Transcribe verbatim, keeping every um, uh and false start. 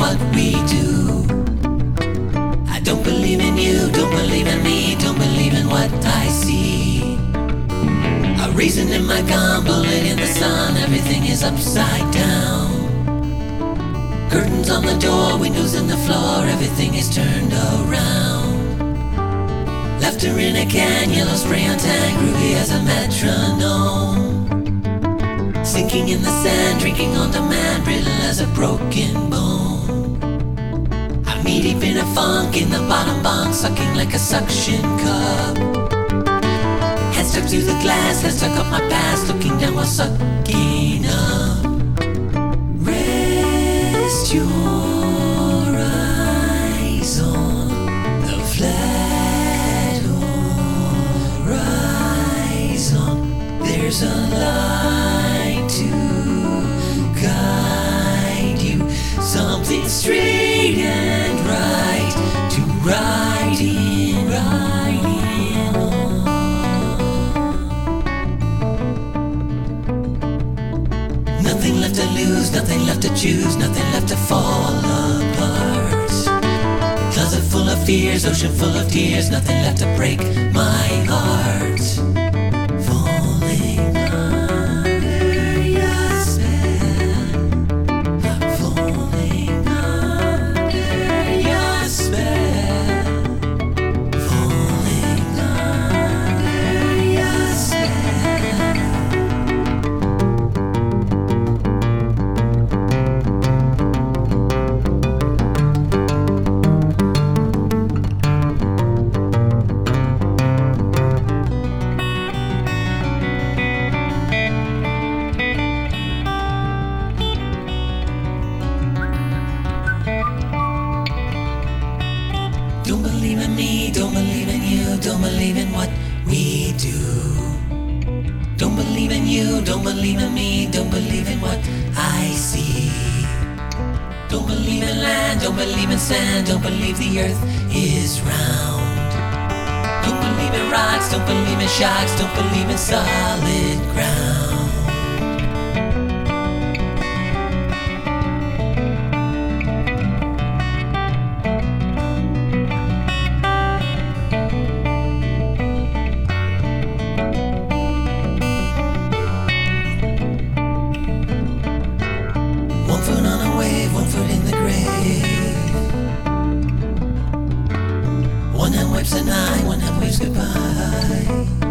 what we do. I don't believe in you, don't believe in me, don't believe in what I see. A reason in my gun, bullet in the sun, everything is upside down. Curtains on the door, windows in the floor, everything is turned around. Left her in a can, yellow spray on tan, groovy as a metronome. Sinking in the sand, drinking on demand, brittle as a broken bone. I'm knee deep in a funk, in the bottom bunk, sucking like a suction cup. Head stuck to the glass, head stuck up my past, looking down while sucking up. Rest your eyes on the flat horizon. There's a light to guide you, something straight and right to ride in, ride in on. Nothing left to lose, nothing left to choose, nothing left to fall apart. Closet full of fears, ocean full of tears, nothing left to break my heart. Falling under your spell, I'm falling under your spell, falling under your spell. Don't believe in me, don't believe in you, don't believe in what we do. Don't believe in you, don't believe in me, don't believe in what I see. Don't believe in land, don't believe in sand, don't believe the earth is round. Don't believe in rocks, don't believe in shocks, don't believe in solid ground. One foot on a wave, one foot in the grave. One hand wipes the night, one hand waves goodbye.